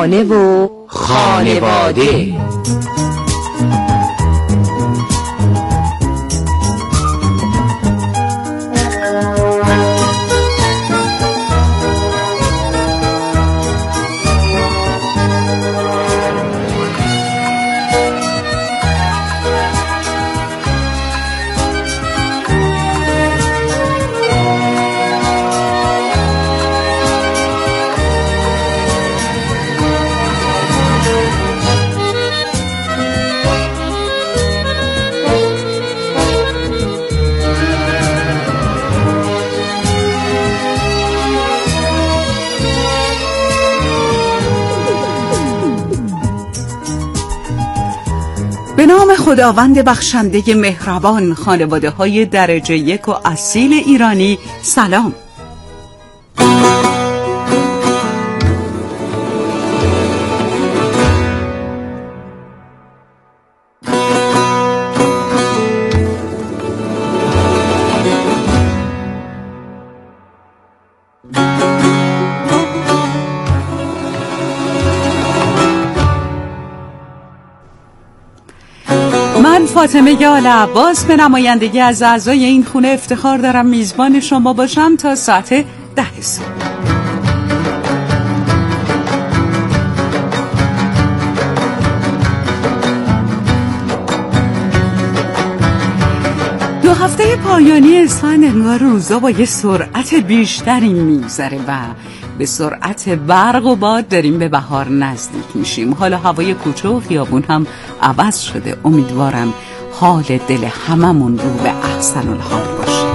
خانه و خانواده. به نام خداوند بخشنده مهربان، خانواده های درجه یک و اصیل ایرانی، سلام. من فاطمه آل عباس به نمایندگی از اعضای این خونه افتخار دارم میزبان شما باشم تا ساعت 10 صبح. دو هفته پایانی اسفند انگار روزا با یه سرعت بیشتری میگذره و به سرعت برق و باد داریم به بهار نزدیک میشیم. حالا هوای کوچه و خیابون هم عوض شده. امیدوارم حال دل هممون رو به احسن الحال باشه.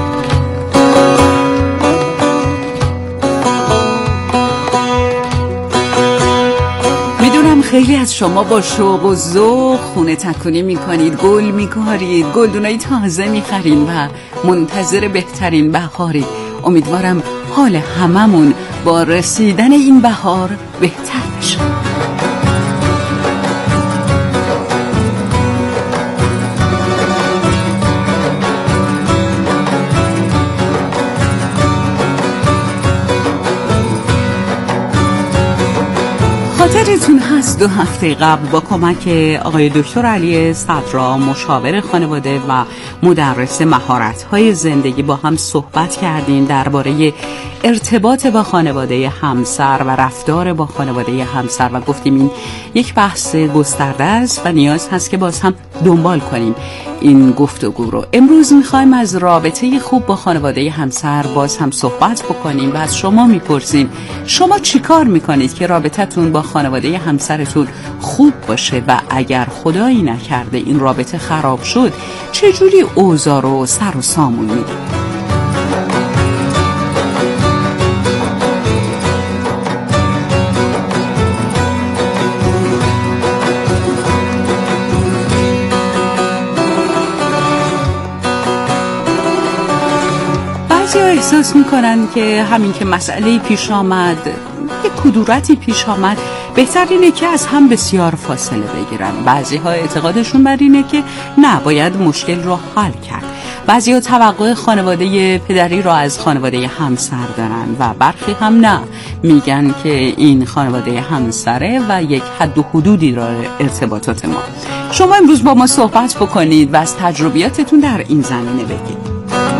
میدونم خیلی از شما با شوق و ذوق خونه تکونی میکنید، گل میکارید، گلدونای تازه میخرین و منتظر بهترین بهارید. امیدوارم حال هممون با رسیدن این بهار بهتر بشه. خاطرتون هست 2 هفته قبل با کمک آقای دکتر علی صدرا، مشاور خانواده و مدرس مهارت‌های زندگی، با هم صحبت کردیم درباره ارتباط با خانواده همسر و رفتار با خانواده همسر و گفتیم این یک بحث گسترده است و نیاز هست که باز هم دنبال کنیم این گفتگو رو. امروز میخوایم از رابطه خوب با خانواده همسر باز هم صحبت بکنیم و از شما میپرسیم شما چی کار میکنید که رابطتون با خانواده همسرتون خوب باشه و اگر خدایی نکرده این رابطه خراب شد چجوری اوضاع رو سر و سامون میدید؟ احساس میکنن که همین که مسئله پیش آمد، یک کدورتی پیش آمد، بهتر اینه که از هم بسیار فاصله بگیرن. بعضی ها اعتقادشون بر اینه که نه، باید مشکل رو حل کرد. بعضی ها توقع خانواده پدری رو از خانواده همسر دارن و برخی هم نه، میگن که این خانواده همسره و یک حد و حدودی داره ارتباطات ما. شما امروز با ما صحبت بکنید و از تجربیاتتون در این زمینه بگید.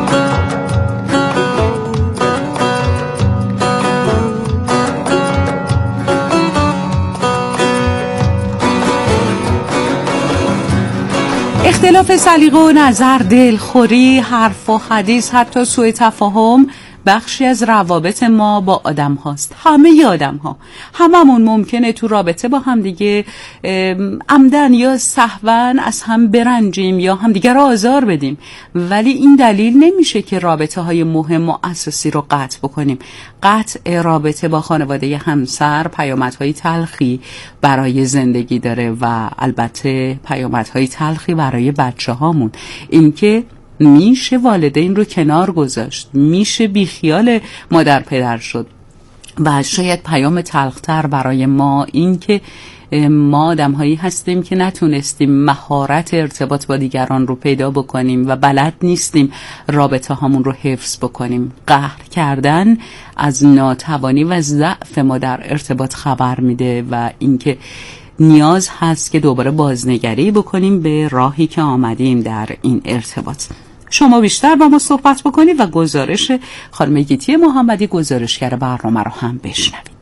اختلاف سلیقه و نظر، دلخوری، حرف و حدیث، حتی سوء تفاهم بخشی از روابط ما با آدم هاست. همه آدم ها، هممون ممکنه تو رابطه با هم دیگه عمدن یا سهواً از هم برنجیم یا هم دیگه را آزار بدیم، ولی این دلیل نمیشه که رابطه های مهم و اساسی رو قطع بکنیم. قطع رابطه با خانواده همسر پیامدهای تلخی برای زندگی داره و البته پیامدهای تلخی برای بچه هامون. اینکه میشه والدین رو کنار گذاشت، میشه بیخیال مادر پدر شد و شاید پیام تلختر برای ما این که ما آدم‌هایی هستیم که نتونستیم مهارت ارتباط با دیگران رو پیدا بکنیم و بلد نیستیم رابطه هامون رو حفظ بکنیم. قهر کردن از ناتوانی و ضعف ما در ارتباط خبر میده و اینکه نیاز هست که دوباره بازنگری بکنیم به راهی که آمدیم در این ارتباط. شما بیشتر با ما صحبت بکنید و گزارش خانم گیتی محمدی گزارشگر برنامه رو هم بشنوید.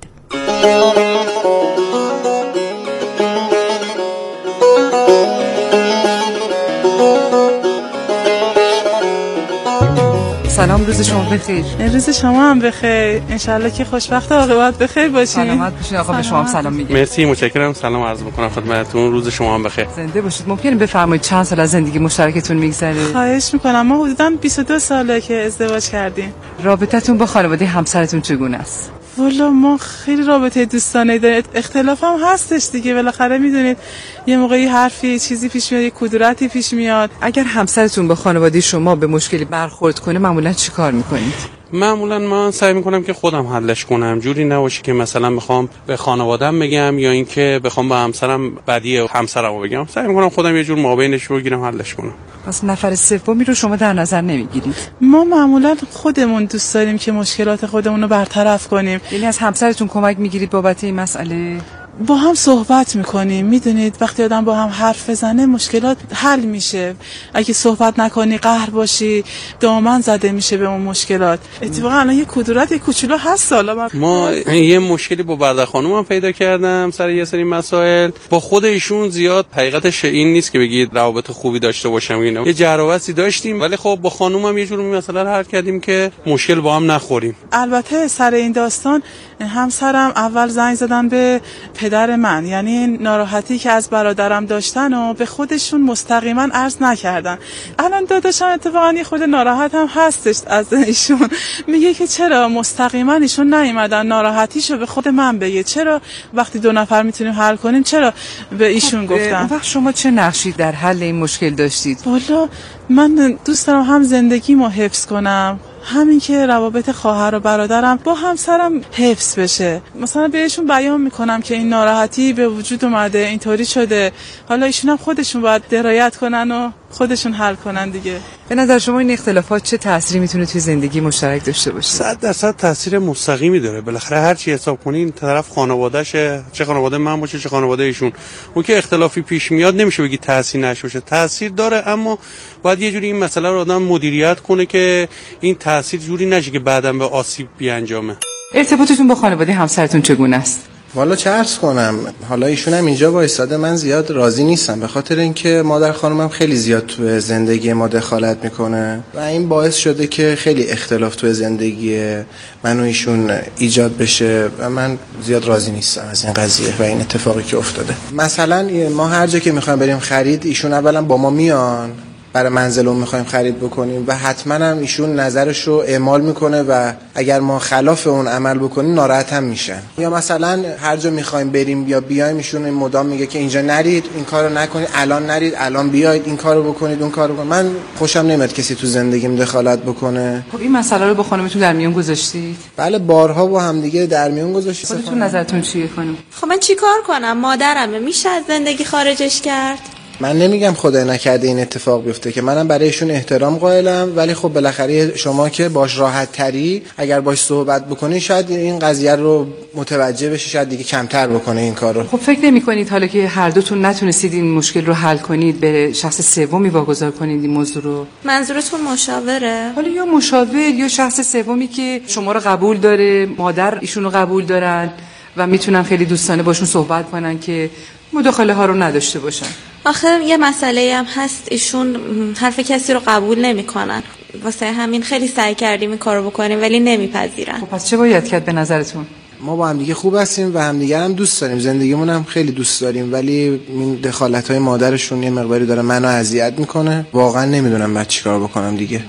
سلام، روز شما بخیر. روز شما هم بخیر. انشالله که خوشبخت و عاقبت بخیر باشین. سلامت باشین. آقا به شما هم سلام میگم. مرسی، متشکرم. سلام عرض میکنم خدمتتون. روز شما هم بخیر. زنده باشید. ممکنه بفرمایید چند سال از زندگی مشترکتون میگذره؟ خواهش میکنم. ما حدوداً 22 ساله که ازدواج کردیم. رابطتون با خانواده همسرتون چگونه است؟ والا ما خیلی رابطه دوستانه داریم. اختلاف هم هستش دیگه، بالاخره میدونید یه موقعی حرفی چیزی پیش میاد، یه کدورتی پیش میاد. اگر همسرتون با خانواده شما به مشکلی برخورد کنه معمولا چی کار میکنید؟ معمولا من سعی میکنم که خودم حلش کنم، جوری نباشه که مثلا بخوام به خانواده‌ام بگم یا اینکه بخوام با همسرم بدی همسرمو بگم. سعی میکنم خودم یه جور مابینش بگیرم، حلش کنم. پس نفر سومی رو شما در نظر نمیگیرید؟ ما معمولا خودمون دوست داریم که مشکلات خودمون رو برطرف کنیم. یعنی از همسرتون کمک میگیرید بابت این مسئله؟ با هم صحبت میکنیم. میدونید وقتی آدم با هم حرف بزنه مشکلات حل میشه. اگه صحبت نکنی، قهر باشی، دامن زده میشه به اون مشکلات. اتفاقا الان یه کدورت یه کوچولو هست. حالا ما یه مشکلی با برادر خانومم پیدا کردم سر یه سری مسائل. با خود ایشون زیاد حقیقتش این نیست که بگید روابط خوبی داشته باشم اینا. یه جراوسی داشتیم، ولی خب با خانومم یه جور مسئله رو حل کردیم که مشکل با هم نخوریم. البته سر این داستان همسرم اول زنگ زدن به پدر من، یعنی ناراحتی که از برادرم داشتن و به خودشون مستقیما عرض نکردن. الان داداشم اتفاقا یه خورده ناراحت هم هستش از ایشون. میگه که چرا مستقیما ایشون نیومدن ناراحتیشو به خود من بگه، چرا وقتی دو نفر میتونیم حل کنیم چرا به ایشون گفتن. اون وقت شما چه نقشی در حل این مشکل داشتید؟ والا من دوست دارم هم زندگیمو حفظ کنم، همین که روابط خواهر و برادرم با همسرم حفظ بشه. مثلا بهشون بیان میکنم که این ناراحتی به وجود اومده، اینطوری شده، حالا ایشون هم خودشون باید درایت کنن و خودشون حل کنن دیگه. به نظر شما این اختلافات چه تأثیری میتونه توی زندگی مشترک داشته باشه؟ 100% تاثیر مستقیمی داره. بالاخره هر چی حساب کنی این طرف خانواده‌شه، چه خانواده من باشه چه خانواده ایشون، اون که اختلافی پیش میاد نمیشه بگی تاثیر نشه. تاثیر داره، اما باید یه جوری این مسئله رو آدم مدیریت کنه که این تاثیر جوری نشه که بعداً به آسیب بیانجامه. ارتباطتون با خانواده همسرتون چگونه است؟ والا چه عرض کنم، حالا ایشون هم اینجا وایساده، من زیاد راضی نیستم به خاطر اینکه مادر خانومم خیلی زیاد تو زندگی ما دخالت میکنه و این باعث شده که خیلی اختلاف تو زندگی من و ایشون ایجاد بشه و من زیاد راضی نیستم از این قضیه و این اتفاقی که افتاده. مثلا ما هر جا که میخوایم بریم خرید، ایشون اولا با ما میان برای منزلمون میخوایم خرید بکنیم و حتما هم ایشون نظرش رو اعمال میکنه و اگر ما خلاف اون عمل بکنیم ناراحت هم میشن. یا مثلا هر جا میخوایم بریم یا بیایم ایشون مدام میگه که اینجا نرید، این کارو نکنید، الان نرید، الان بیاید، این کارو بکنید، اون کارو بکنید. من خوشم نمیاد کسی تو زندگیم دخالت بکنه. خب این مسئله رو با خانمتون در میون گذاشتید؟ بله، بارها با هم دیگه در میون گذاشتیم. خودتون نظرتون چیه خانم؟ خب من چیکار کنم؟ مادرمه، میشه از زندگی خارجش کرد؟ من نمیگم خدای نکرده این اتفاق بیفته که منم برایشون احترام قائلم، ولی خب بالاخره شما که باش راحت تری اگر باش صحبت بکنی شاید این قضیه رو متوجه بشه، شاید دیگه کمتر بکنه این کارو. خب فکر نمی‌کنید حالا که هر دوتون نتونستید این مشکل رو حل کنید به شخص سومی واگذار کنید این موضوع رو؟ منظورتون مشاوره؟ حالا یا مشاور یا شخص سومی که شما رو قبول داره، مادر ایشون رو قبول دارن و میتونن خیلی دوستانه باشون صحبت کنن که مداخله ها رو نداشته باشن. آخه یه مسئله هم هست، ایشون حرف کسی رو قبول نمی‌کنن، واسه همین خیلی سعی کردیم این کارو بکنیم ولی نمیپذیرن. خب پس چه باید کرد به نظرتون؟ ما با هم دیگه خوب هستیم و همدیگه هم دوست داریم، زندگیمون هم خیلی دوست داریم، ولی این دخالت‌های مادرشون یه مقداری داره منو اذیت میکنه. واقعا نمیدونم بعد چیکار بکنم دیگه.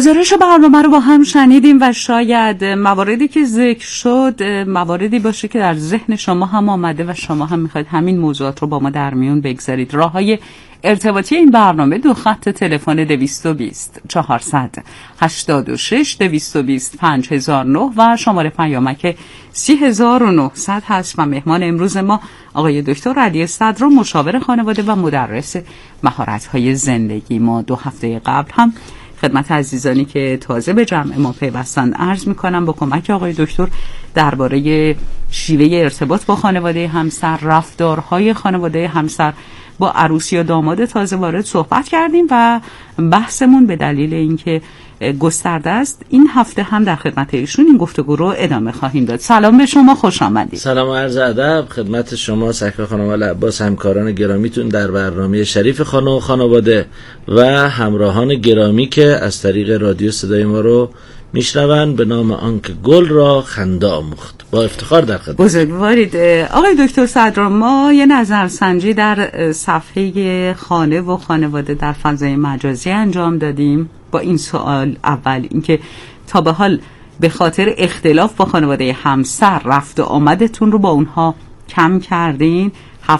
گزارش برنامه رو با هم شنیدیم و شاید مواردی که ذکر شد مواردی باشه که در ذهن شما هم آمده و شما هم میخواید همین موضوعات رو با ما در میون بگذارید. راههای ارتباطی این برنامه 2 خط تلفن 220 400 86 220 5009 و شماره پیامک 3900 هست و مهمان امروز ما آقای دکتر علی صدرا، مشاور خانواده و مدرس مهارت‌های زندگی. ما 2 هفته قبل هم خدمت عزیزانی که تازه به جمع ما پیوستن عرض میکنم با کمک آقای دکتر درباره شیوه ارتباط با خانواده همسر، رفتارهای خانواده همسر با عروس یا داماد تازه وارد صحبت کردیم و بحثمون به دلیل اینکه گسترده است این هفته هم در خدمت ایشون این گفتگو رو ادامه خواهیم داد. سلام به شما، خوش آمدید. سلام و عرض ادب خدمت شما سرکار خانم و عباس، همکاران گرامیتون در برنامه شریف خانه و خانواده و همراهان گرامی که از طریق رادیو صدای ما رو میشنون. به نام آنکه گل را خنده آموخت، با افتخار در خدمت. بزرگوارید. آقای دکتر صدرا، ما یه نظرسنجی در صفحه خانه و خانواده در فضای مجازی انجام دادیم با این سوال. اول اینکه تا به حال به خاطر اختلاف با خانواده همسر رفت و آمدتون رو با اونها کم کردین؟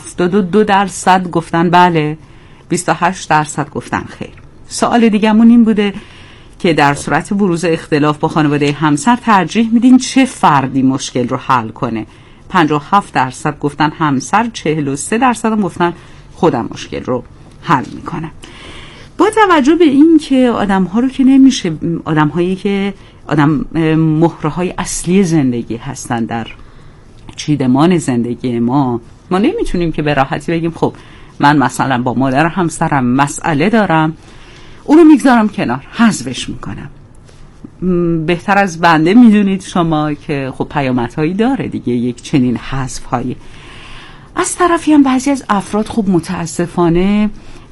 72% گفتن بله، 28% گفتن خیر. سوال دیگه‌مون این بوده که در صورت بروز اختلاف با خانواده همسر ترجیح میدین چه فردی مشکل رو حل کنه؟ 57% گفتن همسر، 43% هم گفتن خودم مشکل رو حل میکنم. با توجه به این که آدم‌ها رو که نمیشه، آدم‌هایی که مهره‌های اصلی زندگی هستن در چیدمان زندگی ما نمیتونیم که به راحتی بگیم خب من مثلا با مادر همسرم مسئله دارم، اون رو میگذارم کنار، حذفش میکنم. بهتر از بنده میدونید شما که خب پیامدهایی داره دیگه یک چنین حذف‌هایی. از طرفی هم بعضی از افراد خب متاسفانه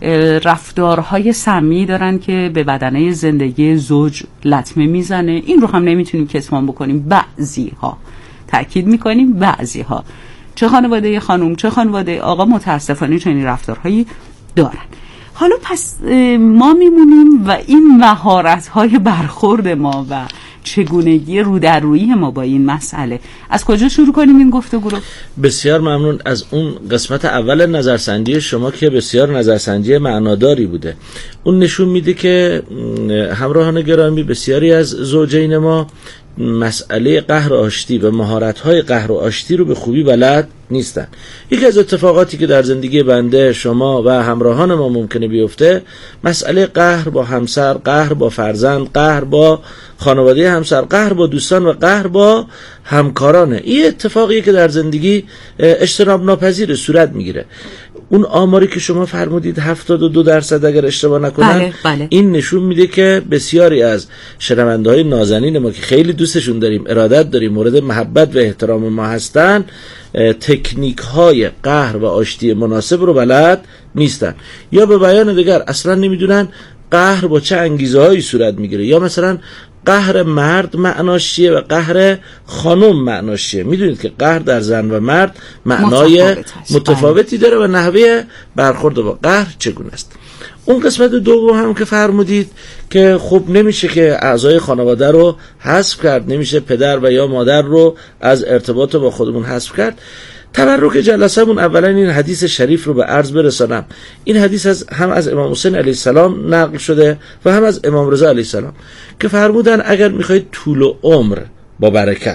رفتارهای سمی دارن که به بدنه زندگی زوج لطمه میزنه. این رو هم نمیتونیم کتمان بکنیم. بعضی ها، تأکید میکنیم بعضی ها، چه خانواده خانم چه خانواده آقا متاسفانه چنین رفتارهایی دارن. حالا پس ما میمونیم و این مهارت‌های برخورد ما و چگونگی رو در روی ما با این مسئله، از کجا شروع کنیم این گفتگو رو؟ بسیار ممنون از اون قسمت اول نظرسنجی شما که بسیار نظرسنجی معناداری بوده. اون نشون میده که همراهان گرامی بسیاری از زوجین ما مسئله قهر و آشتی و مهارت‌های قهر و آشتی رو به خوبی بلد نیستن. یکی از اتفاقاتی که در زندگی بنده، شما و همراهان ما ممکنه بیفته، مسئله قهر با همسر، قهر با فرزند، قهر با خانواده همسر، قهر با دوستان و قهر با همکارانه. این اتفاقیه که در زندگی اجتناب ناپذیر صورت میگیره. اون آماری که شما فرمودید 72% اگر اشتباه نکنم، بله. این نشون میده که بسیاری از شنونده‌های نازنین ما که خیلی دوستشون داریم، ارادت داریم، مورد محبت و احترام ما هستن، تکنیک های قهر و آشتی مناسب رو بلد نیستن، یا به بیان دیگر اصلا نمیدونن قهر با چه انگیزه هایی صورت میگیره، یا مثلا قهر مرد معناش چیه و قهر خانم معناش چیه. میدونید که قهر در زن و مرد معنای متفاوتی داره و نحوه برخورد با قهر چگونه است. اون قسمت دوم هم که فرمودید که خب نمیشه که اعضای خانواده رو حذف کرد، نمیشه پدر و یا مادر رو از ارتباط با خودمون حذف کرد. تبرک جلسه‌مون اولا این حدیث شریف رو به عرض برسانم. این حدیث هم از امام حسین علیه السلام نقل شده و هم از امام رضا علیه السلام که فرمودن اگر میخواید طول عمر با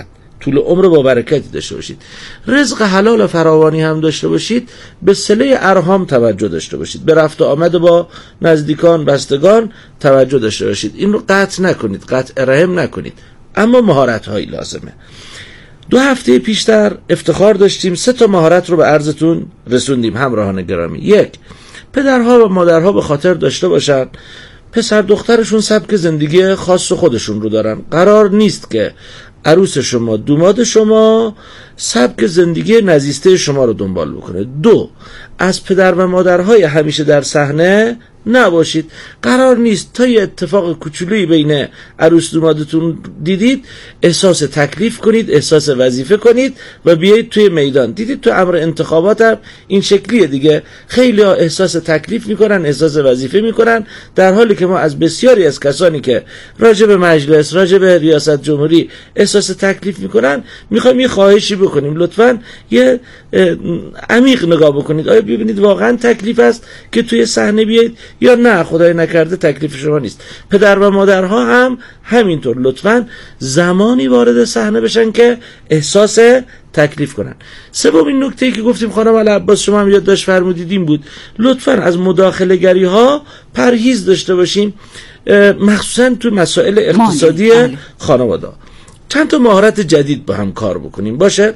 برکتی داشته باشید، رزق حلال و فراوانی هم داشته باشید، به صله ارحام توجه داشته باشید، به رفت و آمد با نزدیکان بستگان توجه داشته باشید. این رو قطع نکنید، قطع رحم نکنید، اما مهارت هایی لازمه. 2 هفته پیشتر افتخار داشتیم 3 مهارت رو به عرضتون رسوندیم همراهان گرامی. 1، پدرها و مادرها به خاطر داشته باشن پسر دخترشون سبک زندگی خاص خودشون رو دارن. قرار نیست که عروس شما، دوماد شما سبک زندگی نزیسته شما رو دنبال بکنه. 2، از پدر و مادرهای همیشه در صحنه نباشید. قرار نیست تا یه اتفاق کوچولویی بین عروس دومادتون دیدید احساس تکلیف کنید، احساس وظیفه کنید و بیایید توی میدان. دیدید تو امر انتخابات هم این شکلیه دیگه، خیلی ها احساس تکلیف میکنن، احساس وظیفه میکنن، در حالی که ما از بسیاری از کسانی که راجع به مجلس، راجع به ریاست جمهوری احساس تکلیف میکنن میخوایم یه خواهشی بکنیم، لطفاً یه عمیق نگاه بکنید. آیا ببینید واقعا تکلیف است که توی صحنه بیایید یا نه خدای نکرده تکلیف شما نیست. پدر و مادرها هم همینطور لطفاً زمانی وارد صحنه بشن که احساس تکلیف کنن. سومین نکته‌ای که گفتیم خانم العباس شما هم یادداشت فرمودید این بود، لطفاً از مداخله گری ها پرهیز داشته باشیم، مخصوصاً تو مسائل اقتصادی خانواده. چند تا مهارت جدید با هم کار بکنیم. باشه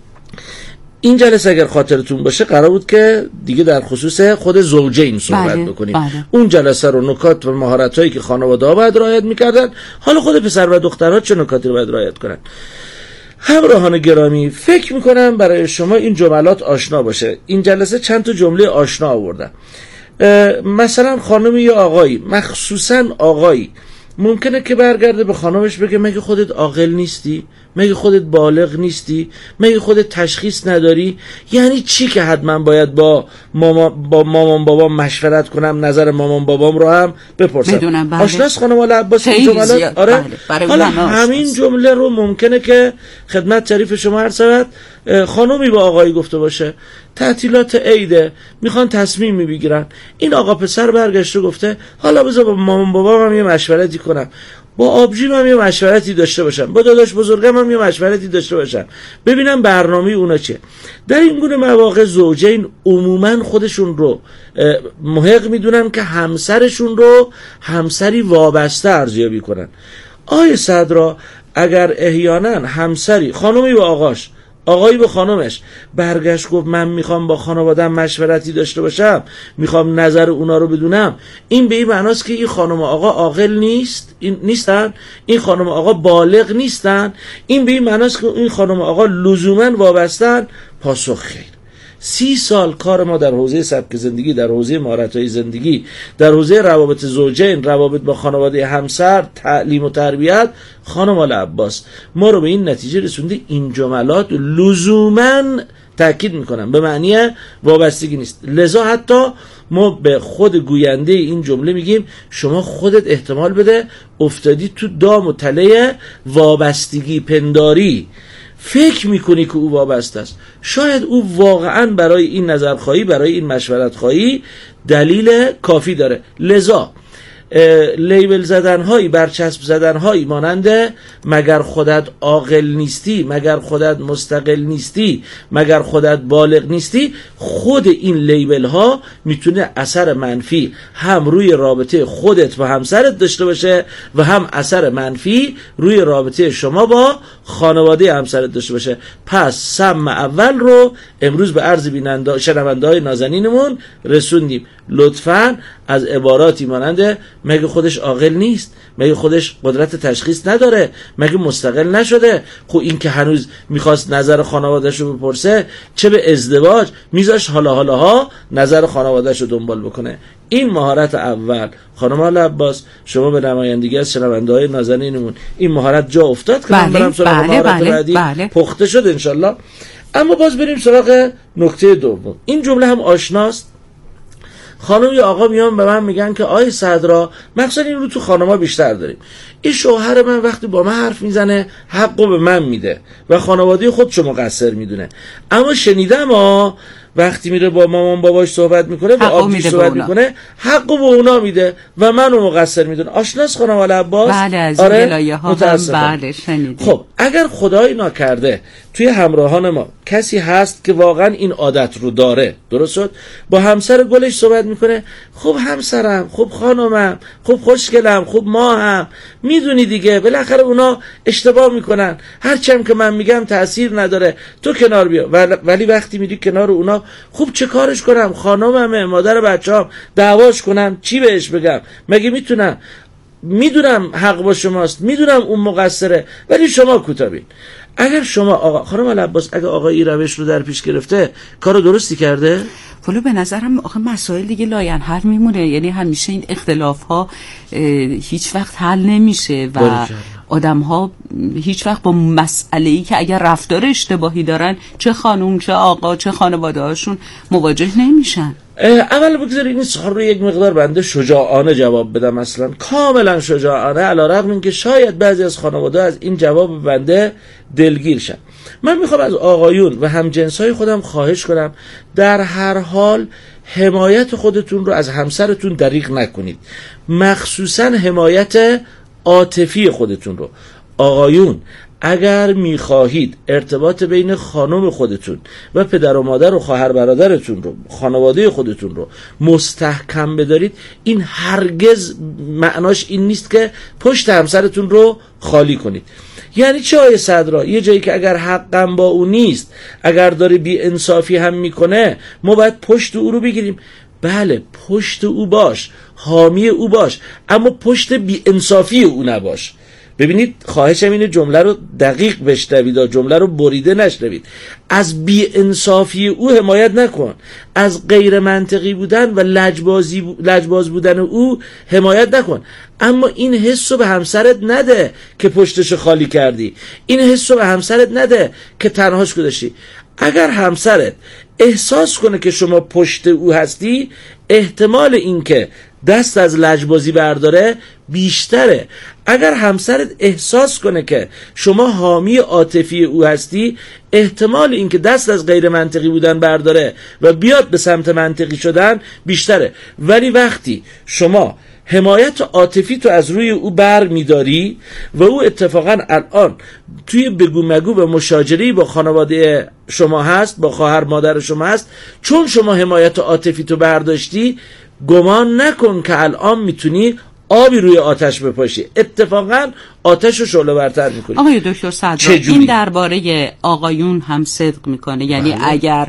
این جلسه اگر خاطرتون باشه قرار بود که دیگه در خصوص خود زوجین صحبت بکنیم. اون جلسه رو نکات و مهارت‌هایی که خانواده‌ها باید رعایت می‌کردن، حالا خود پسر و دخترها چه نکاتی رو باید رعایت کنن. همراهان گرامی، فکر می‌کنم برای شما این جملات آشنا باشه. این جلسه چند تا جمله آشنا آوردن. مثلا خانم یا آقایی، مخصوصا آقایی، ممکنه که برگرده به خانمش بگه مگه خودت عاقل نیستی؟ مگه خودت بالغ نیستی؟ مگه خودت تشخیص نداری؟ یعنی چی که حتما باید با مامان بابام مشورت کنم، نظر مامان بابام رو هم بپرسم؟ آشناس خانم العباس این جملات؟ آره. حالا همین جمله رو ممکنه که خدمت شریف شما عرض شود خانمی با آقایی گفته باشه تعطیلات عیده، میخوان تصمیم میگیرن، این آقا پسر برگشته گفته حالا بذار با مامان بابام هم یه مشورتی کنم، با آبجیم هم یه مشورتی داشته باشم، با داداش بزرگم هم یه مشورتی داشته باشم، ببینم برنامه اونا چیه. در این گونه مواقع زوجین عموما خودشون رو محق میدونن که همسرشون رو همسری وابسته ارزیابی کنن. آیه صدرا اگر احیانا همسری، خانمی با آقاش، آقایی به خانمش برگشت گفت من میخوام با خانواده‌ام مشورتی داشته باشم، میخوام نظر اونا رو بدونم، این به این معناست که این خانم و آقا عاقل نیستن، این خانم و آقا بالغ نیستن، این به این معناست که این خانم و آقا لزوما وابستن. پاسخ خیر. 30 سال کار ما در حوزه سبک زندگی، در حوزه مهارت‌های زندگی، در حوزه روابط زوجین، روابط با خانواده همسر، تعلیم و تربیت، خانم العباس ما رو به این نتیجه رسونده این جملات لزوماً تأکید میکنم به معنی وابستگی نیست. لذا حتی ما به خود گوینده این جمله میگیم شما خودت احتمال بده افتادی تو دام و تله وابستگی پنداری، فکر میکنی که او وابسته است، شاید او واقعا برای این نظرخواهی، برای این مشورت خواهی دلیل کافی داره. لذا لیبل زدنهایی، برچسب زدنهایی مانند مگر خودت عاقل نیستی، مگر خودت مستقل نیستی، مگر خودت بالغ نیستی، خود این لیبل ها میتونه اثر منفی هم روی رابطه خودت با همسرت داشته باشه و هم اثر منفی روی رابطه شما با خانواده همسرت داشته باشه. پس سم اول رو امروز به عرض شنونده های نازنینمون رسوندیم. لطفاً از عباراتی مانند مگه خودش عاقل نیست، مگه خودش قدرت تشخیص نداره، مگه مستقل نشده، خب این که هنوز میخواست نظر خانواده‌اش رو بپرسه، چه به ازدواج میذاش حالا نظر خانواده‌اش رو دنبال بکنه. این مهارت اول. خانم العباس شما به نمایندگی از شنونده‌های نازنینمون این مهارت جا افتاد که من برم سراغ مهارت بعدی پخته شد انشالله. اما باز بریم سراغ نکته دوم. این جمله هم آشناست. خانم یا آقا میان به من میگن که آی صدرا، مخصوصا این رو تو خانما بیشتر داریم، این شوهر من وقتی با من حرف میزنه حقو به من میده و خانواده خودشو مقصر میدونه، اما شنیدم وقتی میره با مامان باباش صحبت میکنه، با آبجیش صحبت میکنه، حقو به اونا میده و منو مقصر میدونه. آشناس خانم العباس؟ بله از این گلایه ها بله شنیدیم. خب اگر خدای ناکرده توی همراهان ما کسی هست که واقعا این عادت رو داره، درست شد، با همسر گلش صحبت میکنه، خب همسرم، خب خانمم، خب خوشگلم، خب ما هم میدونی دیگه بالاخره اونا اشتباه میکنن، هرچند که من میگم تأثیر نداره، تو کنار بیا. ولی وقتی میری کنار اونا، خب چه کارش کنم؟ خانممه، مادر بچه‌ام، دعواش کنم؟ چی بهش بگم؟ مگه میتونم؟ میدونم حق با شماست، میدونم اون مقصره، ولی شما کوتاه بین. اگر شما خانم العباس اگر آقای این روش رو در پیش گرفته کارو درستی کرده؟ ولی به نظرم آخه مسائل دیگه لاینحل میمونه، یعنی همیشه این اختلاف ها هیچ وقت حل نمیشه و آدم ها هیچ وقت با مسئله ای که اگر رفتار اشتباهی دارن چه خانوم چه آقا چه خانواده هاشون مواجه نمیشن. اول بگذارید این سوال رو یک مقدار بنده شجاعانه جواب بدم، اصلا کاملا شجاعانه، علیرغم اینکه شاید بعضی از خانواده از این جواب بنده دلگیر شن. من میخوام از آقایون و همجنسای خودم خواهش کنم در هر حال حمایت خودتون رو از همسرتون دریغ نکنید، مخصوصا حمایت عاطفی خودتون رو. آقایون اگر میخواهید ارتباط بین خانم خودتون و پدر و مادر و خواهر برادرتون رو، خانواده خودتون رو مستحکم بدارید، این هرگز معناش این نیست که پشت همسرتون رو خالی کنید. یعنی چه آیه صدرا؟ یه جایی که اگر حقم با او نیست، اگر داره بی انصافی هم میکنه، ما باید پشت او رو بگیریم. بله پشت او باش، حامی او باش، اما پشت بی انصافی او نباش. ببینید خواهشم اینه جمله رو دقیق بشنوید، جمله رو بریده نشنوید. از بی انصافی او حمایت نکن، از غیر منطقی بودن و لجباز بودن او حمایت نکن، اما این حس رو به همسرت نده که پشتش خالی کردی، این حس رو به همسرت نده که تنهاش گذاشتی. اگر همسرت احساس کنه که شما پشت او هستی، احتمال این که دست از لجبازی برداره بیشتره. اگر همسرت احساس کنه که شما حامی عاطفی او هستی، احتمال این که دست از غیر منطقی بودن برداره و بیاد به سمت منطقی شدن بیشتره. ولی وقتی شما حمایت عاطفی تو از روی او بر میداری و او اتفاقا الان توی بگو مگو و مشاجره با خانواده شما هست، با خواهر مادر شما هست، چون شما حمایت عاطفی تو برداشتی، گمان نکن که الان میتونی آبی روی آتش بپاشی، اتفاقا آتش رو شعله ورتر میکنی. آقای دکتر صدرا این درباره آقایون هم صدق میکنه، یعنی بله. اگر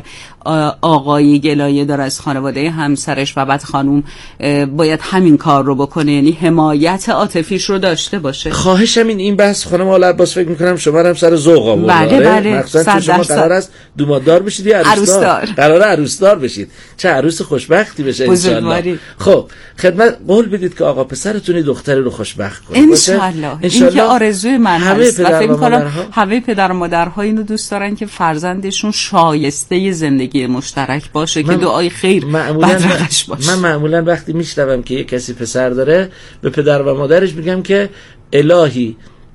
آقایی گلایه داره از خانواده همسرش و بعد خانوم باید همین کار رو بکنه، یعنی حمایت عاطفیش رو داشته باشه. خواهشم این بحث خانم العباس فکر میکنم شما هم سر ذوق آورد. بله بله، مخصوصا شما قرار است دومادار بشید یا عروسدار. قراره عروسدار بشید، چه عروس خوشبختی بشه ان شاء الله. خب خدمت قول بدید که آقا پسرتون دختری رو خوشبخت کنه ان شاء الله. این که آرزوی من هست و فکر میکنم همه پدر و مادرها اینو دوست دارن که فرزندشون شایسته زندگی مشترک باشه، که دعای خیر بدرقش باشه. من معمولا وقتی میشنوم که یک کسی پسر داره، به پدر و مادرش میگم که الهی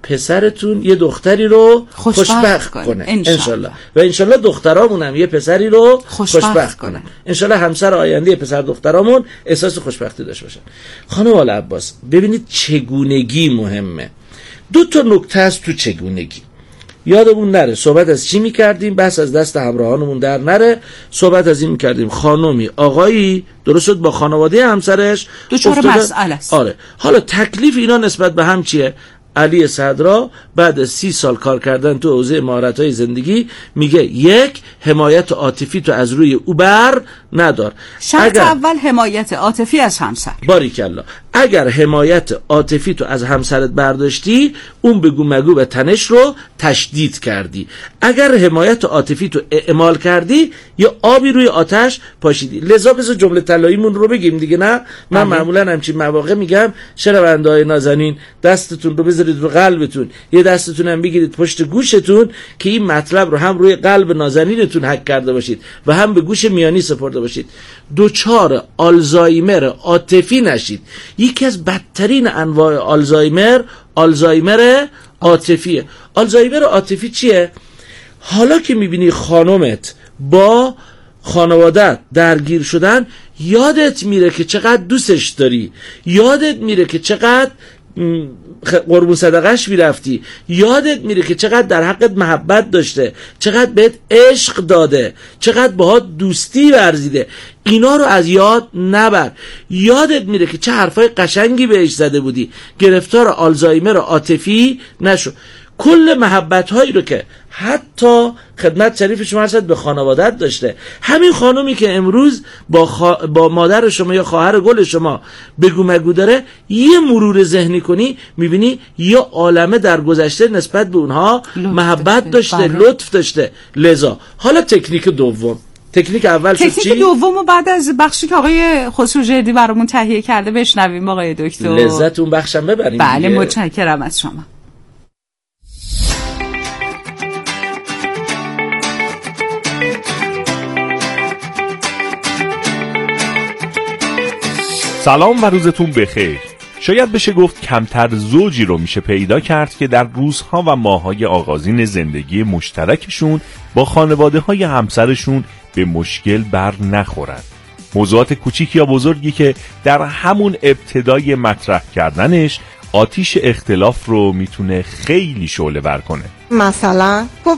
پسرتون یه دختری رو خوشبخت کنه انشالله، و انشالله دخترامون هم یه پسری رو خوشبخت کنن، انشالله همسر آینده پسر دخترامون احساس خوشبختی داشته باشن. خانم العباس ببینید چگونگی مهمه. دو تا نکته هست تو چگونگی، یادمون نره صحبت از چی میکردیم، بس از دست همراهانمون در نره. صحبت از این میکردیم خانومی آقایی درست شد با خانواده همسرش دوچار مسئله است. آره، حالا تکلیف اینا نسبت به هم چیه؟ علی صدرا بعد از 30 سال کار کردن تو حوزه مهارت‌های زندگی میگه یک، حمایت عاطفی تو از روی او بر ندار. شرط اول حمایت عاطفی از همسر. باریکالله. اگر حمایت عاطفی تو از همسرت برداشتی، اون بگو مگو و تنش رو تشدید کردی. اگر حمایت عاطفی تو اعمال کردی، یا آبی روی آتش پاشیدی. لذا بذار جمله طلاییمون رو بگیم دیگه. نه من معمولا همچین مواقع میگم شنونده‌های نازنین دستتون رو بذارید رو قلبتون، یه دستتون هم بگیرید پشت گوشتون که این مطلب رو هم روی قلب نازنینتون حک کرده باشید و هم به گوش میانی سپرده باشید. دوچار آلزایمر عاطفی نشید. یکی از بدترین انواع آلزایمر عاطفیه. آلزایمر عاطفی چیه؟ حالا که میبینی خانومت با خانواده درگیر شدن، یادت میره که چقدر دوستش داری، یادت میره که چقدر قربون صدقش میرفتی، یادت میره که چقدر در حقت محبت داشته، چقدر بهت عشق داده، چقدر باهات دوستی ورزیده. اینا رو از یاد نبر. یادت میره که چه حرفای قشنگی بهش زده بودی. گرفتار آلزایمر عاطفی نشو. کل محبت هایی رو که حتی خدمت شریف شما هست به خانوادت داشته، همین خانومی که امروز با مادر شما یا خواهر گل شما بگو مگو داره، یه مرور ذهنی کنی میبینی یه عالمه در گذشته نسبت به اونها محبت داشته، لطف داشته. لذا حالا تکنیک دوم، تکنیک اول شد چی؟ تکنیک دومو بعد از بخشی که آقای خسرو جردی برامون تهیه کرده بشنویم آقای دکتر. لذت اون بخشم ببریم. بله متشکرم از شما. سلام و روزتون بخیر. شاید بشه گفت کمتر زوجی رو میشه پیدا کرد که در روزها و ماههای آغازین زندگی مشترکشون با خانواده های همسرشون به مشکل بر نخورند. موضوعات کوچیک یا بزرگی که در همون ابتدای مطرح کردنش آتیش اختلاف رو میتونه خیلی شعله ور کنه. مثلا گفت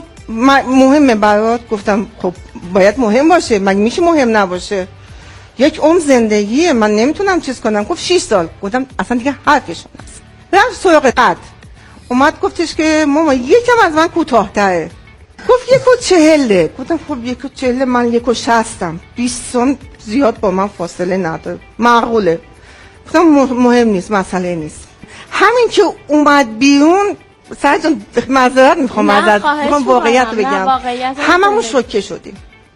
مهمه برات، گفتم خب باید مهم باشه، مگه میشه مهم نباشه؟ یک عمر زندگیه، من نمیتونم چیز کنم. گفت 6 سال. گفتم اصلا دیگه حرفشون هست. رفت سراغ قد، اومد گفتش که ماما یکم از من کوتاه‌تره. گفت 1.40. گفتم خب 1.40 من 1.60م، 20 سم زیاد با من فاصله نداره، معقوله. گفتم مهم نیست، مسئله نیست. همین که اومد بیرون سرجان معذرت میخوام واقعیت بگم، هممون شوکه شدیم.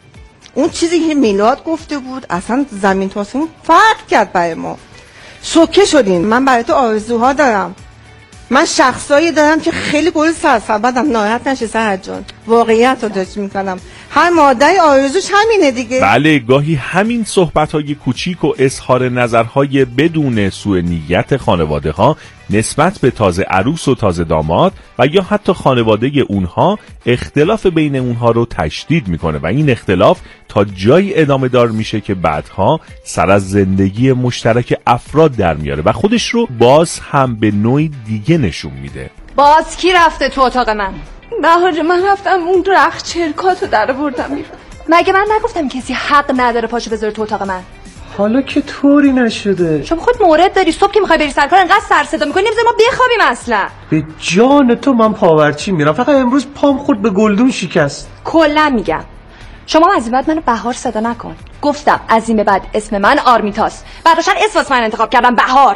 اون چیزی که میلاد گفته بود اصلا زمین تا آسمون فرق کرد برای ما، شوکه شدیم. من برای تو آرزوها دارم، من شخصایی دارم که خیلی گل سرسبدم، ناراحت نشی سهر جان، واقعیت رو داشت میکنم. هر مادری آرزوش همینه دیگه. بله، گاهی همین صحبت‌های کوچیک و اظهار نظرهای بدون سوء نیت خانواده ها نسبت به تازه عروس و تازه داماد و یا حتی خانواده اونها اختلاف بین اونها رو تشدید میکنه و این اختلاف تا جایی ادامه دار میشه که بعدها سر از زندگی مشترک افراد در میاره و خودش رو باز هم به نوعی دیگه نشون میده. باز کی رفته تو اتاق من؟ بهار، من رفتم اون رخت چرکاتو در بردم بیرون. مگه من نگفتم کسی حق نداره پاشو بذاره تو اتاق من؟ حالا که طوری نشده. شما خود مورد داری، صبح که میخوای بری سرکار انقدر سر صدا میکنی نمیذاری ما بخوابیم اصلا. به جان تو من پاورچی میرم، فقط امروز پام خورد به گلدون شکست. کلا میگم شما از این بعد منو بهار صدا نکن. گفتم از این به بعد اسم من آرمیتاست، بعدش اسم واسه من انتخاب کردم بهار.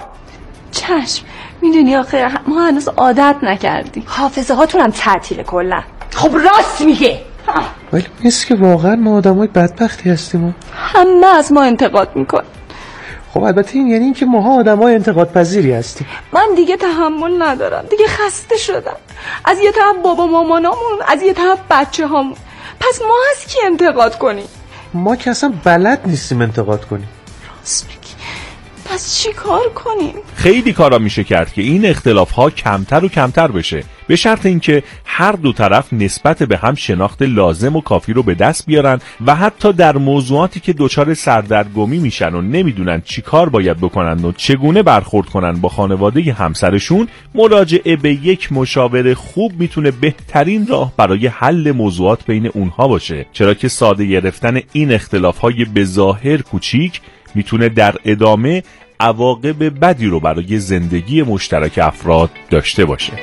چشم، میدونی آخه ما هنوز عادت نکردیم، حافظه هاتونم تعطیله کلا. خب راست میگه. ولی مثل که واقعا ما آدمای بدبختی هستیم. همه از ما انتقاد میکن. خب البته این یعنی این که ماها آدمای انتقاد پذیری هستیم. من دیگه تحمل ندارم، دیگه خسته شدم. از یه طرف بابا مامانامون، از یه طرف بچه هامون. پس ما از کی انتقاد کنیم؟ ما که اصلا بلد نیستیم انتقاد کنیم. راست میگی. پس چی کار کنیم؟ خیلی کارا میشه کرد که این اختلاف ها کمتر و کمتر بشه، به شرط اینکه هر دو طرف نسبت به هم شناخت لازم و کافی رو به دست بیارن و حتی در موضوعاتی که دچار سردرگمی میشن و نمیدونن چی کار باید بکنن و چگونه برخورد کنن با خانواده همسرشون، مراجعه به یک مشاور خوب میتونه بهترین راه برای حل موضوعات بین اونها باشه، چرا که ساده گرفتن این اختلاف های به ظاهر کوچیک میتونه در ادامه عواقب بدی رو برای زندگی مشترک افراد داشته باشه.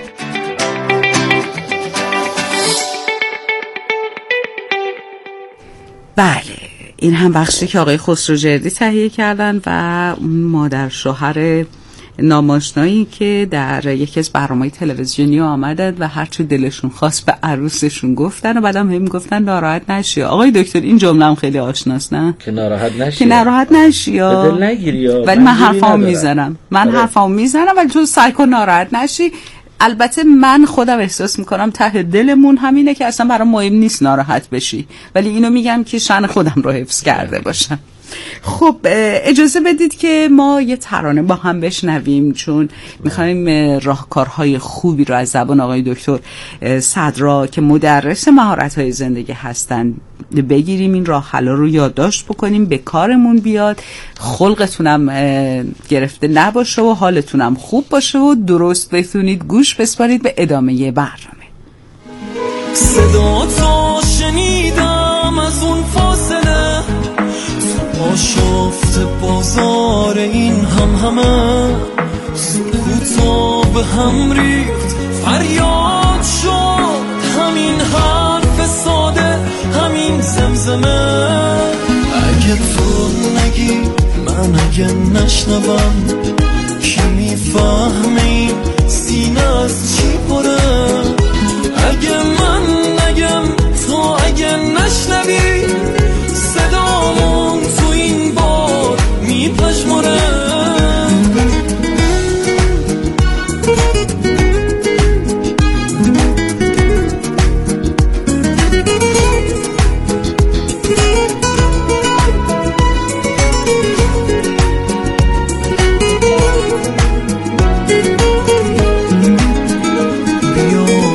بله، این هم بخشی که آقای خسرو جردی تهیه کردن و مادر شوهر ناماشنایی که در یکی از برنامه‌های تلویزیونی آمدند و هرچی دلشون خواست به عروسشون گفتن و بعدم هم گفتن ناراحت نشی. آقای دکتر این جمله هم خیلی آشناست نه؟ که ناراحت نشی. که ناراحت نشی. به دل نگیری. ولی من حرفامو میزنم. ولی تو سعی کن ناراحت نشی. البته من خودم احساس میکنم ته دلمون همینه که اصلا برام مهم نیست ناراحت بشی، ولی اینو میگم که شأن خودم رو حفظ کرده باشم. خب اجازه بدید که ما یه ترانه با هم بشنویم، چون میخوایم راهکارهای خوبی رو از زبان آقای دکتر صدرا که مدرس مهارت‌های زندگی هستن بگیریم، این راه حلا رو یادداشت بکنیم، به کارمون بیاد، خلقتونم گرفته نباشه و حالتونم خوب باشه و درست بتونید گوش بسپارید به ادامه برنامه. صدا تو شنیدم از اون فاصله، آشفت بازار این همه، سکوتا به هم ریخت فریاد شد، لازمه. اگه تو نگی من اگه نشنوم کی میفهم